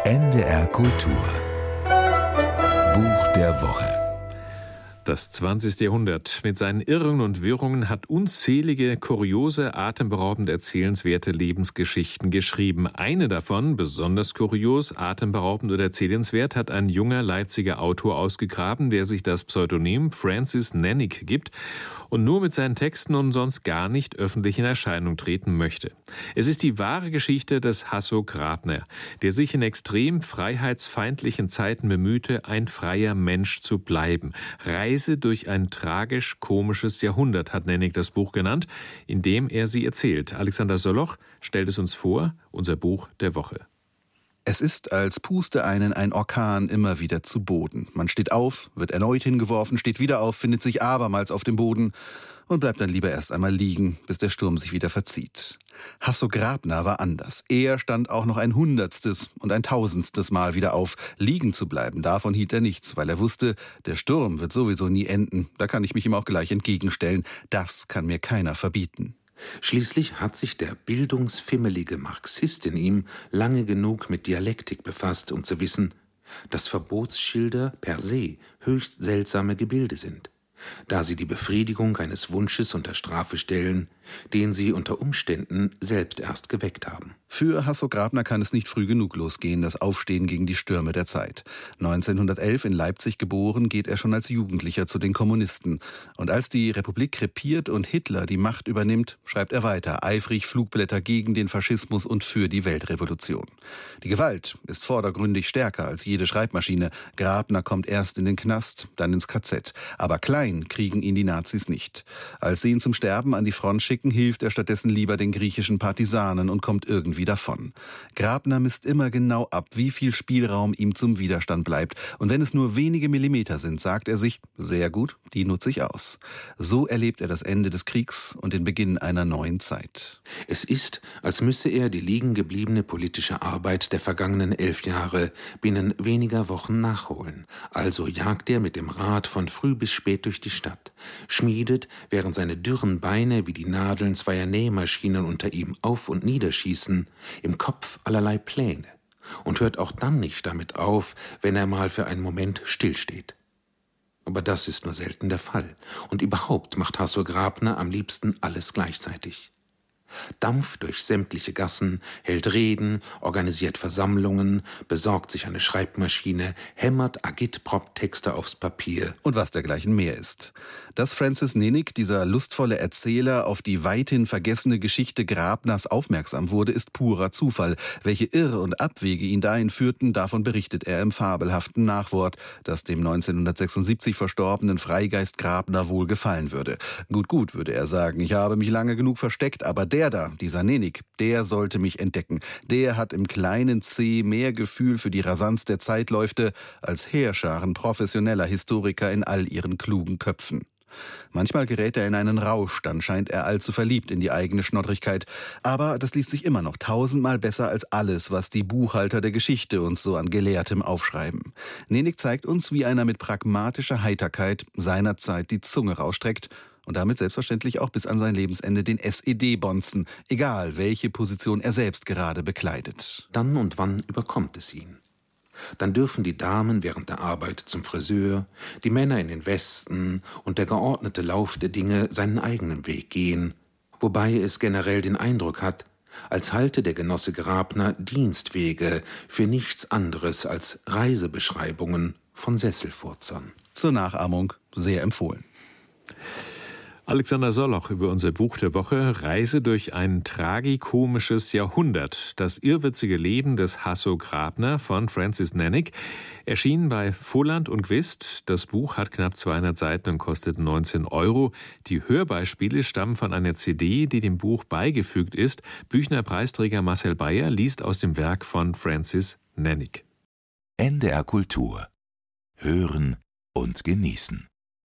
NDR Kultur. Buch der Woche. Das 20. Jahrhundert mit seinen Irren und Wirrungen hat unzählige, kuriose, atemberaubend erzählenswerte Lebensgeschichten geschrieben. Eine davon, besonders kurios, atemberaubend oder erzählenswert, hat ein junger Leipziger Autor ausgegraben, der sich das Pseudonym Francis Nennig gibt und nur mit seinen Texten und sonst gar nicht öffentlich in Erscheinung treten möchte. Es ist die wahre Geschichte des Hasso Grabner, der sich in extrem freiheitsfeindlichen Zeiten bemühte, ein freier Mensch zu bleiben. Reise durch ein tragisch-komisches Jahrhundert hat Nennig das Buch genannt, in dem er sie erzählt. Alexander Solloch stellt es uns vor, unser Buch der Woche. Es ist, als puste einen ein Orkan immer wieder zu Boden. Man steht auf, wird erneut hingeworfen, steht wieder auf, findet sich abermals auf dem Boden und bleibt dann lieber erst einmal liegen, bis der Sturm sich wieder verzieht. Hasso Grabner war anders. Er stand auch noch ein 100. und ein 1000. Mal wieder auf. Liegen zu bleiben, davon hielt er nichts, weil er wusste, der Sturm wird sowieso nie enden. Da kann ich mich ihm auch gleich entgegenstellen. Das kann mir keiner verbieten. Schließlich hat sich der bildungsfimmelige Marxist in ihm lange genug mit Dialektik befasst, um zu wissen, dass Verbotsschilder per se höchst seltsame Gebilde sind, da sie die Befriedigung eines Wunsches unter Strafe stellen, den sie unter Umständen selbst erst geweckt haben. Für Hasso Grabner kann es nicht früh genug losgehen, das Aufstehen gegen die Stürme der Zeit. 1911 in Leipzig geboren, geht er schon als Jugendlicher zu den Kommunisten. Und als die Republik krepiert und Hitler die Macht übernimmt, schreibt er weiter, eifrig Flugblätter gegen den Faschismus und für die Weltrevolution. Die Gewalt ist vordergründig stärker als jede Schreibmaschine. Grabner kommt erst in den Knast, dann ins KZ. Aber klein kriegen ihn die Nazis nicht. Als sie ihn zum Sterben an die Front schicken, hilft er stattdessen lieber den griechischen Partisanen und kommt irgendwie davon. Grabner misst immer genau ab, wie viel Spielraum ihm zum Widerstand bleibt. Und wenn es nur wenige Millimeter sind, sagt er sich, sehr gut, die nutze ich aus. So erlebt er das Ende des Kriegs und den Beginn einer neuen Zeit. Es ist, als müsse er die liegen gebliebene politische Arbeit der vergangenen 11 Jahre binnen weniger Wochen nachholen. Also jagt er mit dem Rad von früh bis spät durch die Stadt, schmiedet, während seine dürren Beine wie die Nadeln zweier Nähmaschinen unter ihm auf- und niederschießen, im Kopf allerlei Pläne und hört auch dann nicht damit auf, wenn er mal für einen Moment stillsteht. Aber das ist nur selten der Fall. Und überhaupt macht Hasso Grabner am liebsten alles gleichzeitig. Dampft durch sämtliche Gassen, hält Reden, organisiert Versammlungen, besorgt sich eine Schreibmaschine, hämmert Agitprop-Texte aufs Papier. Und was dergleichen mehr ist. Dass Francis Nennig, dieser lustvolle Erzähler, auf die weithin vergessene Geschichte Grabners aufmerksam wurde, ist purer Zufall. Welche Irr- und Abwege ihn dahin führten, davon berichtet er im fabelhaften Nachwort, das dem 1976 verstorbenen Freigeist Grabner wohl gefallen würde. Gut, würde er sagen, ich habe mich lange genug versteckt, aber dieser Nennig, der sollte mich entdecken. Der hat im kleinen C mehr Gefühl für die Rasanz der Zeitläufte als Heerscharen professioneller Historiker in all ihren klugen Köpfen. Manchmal gerät er in einen Rausch, dann scheint er allzu verliebt in die eigene Schnoddrigkeit. Aber das liest sich immer noch 1000-mal besser als alles, was die Buchhalter der Geschichte uns so an Gelehrtem aufschreiben. Nennig zeigt uns, wie einer mit pragmatischer Heiterkeit seinerzeit die Zunge rausstreckt und damit selbstverständlich auch bis an sein Lebensende den SED bonzen, egal welche Position er selbst gerade bekleidet. Dann und wann überkommt es ihn. Dann dürfen die Damen während der Arbeit zum Friseur, die Männer in den Westen und der geordnete Lauf der Dinge seinen eigenen Weg gehen, wobei es generell den Eindruck hat, als halte der Genosse Grabner Dienstwege für nichts anderes als Reisebeschreibungen von Sesselfurzern. Zur Nachahmung sehr empfohlen. Alexander Solloch über unser Buch der Woche, Reise durch ein tragikomisches Jahrhundert. Das irrwitzige Leben des Hasso Grabner von Francis Nennig erschien bei Voland und Quist. Das Buch hat knapp 200 Seiten und kostet 19 €. Die Hörbeispiele stammen von einer CD, die dem Buch beigefügt ist. Büchner-Preisträger Marcel Beyer liest aus dem Werk von Francis Nennig. NDR Kultur. Hören und genießen.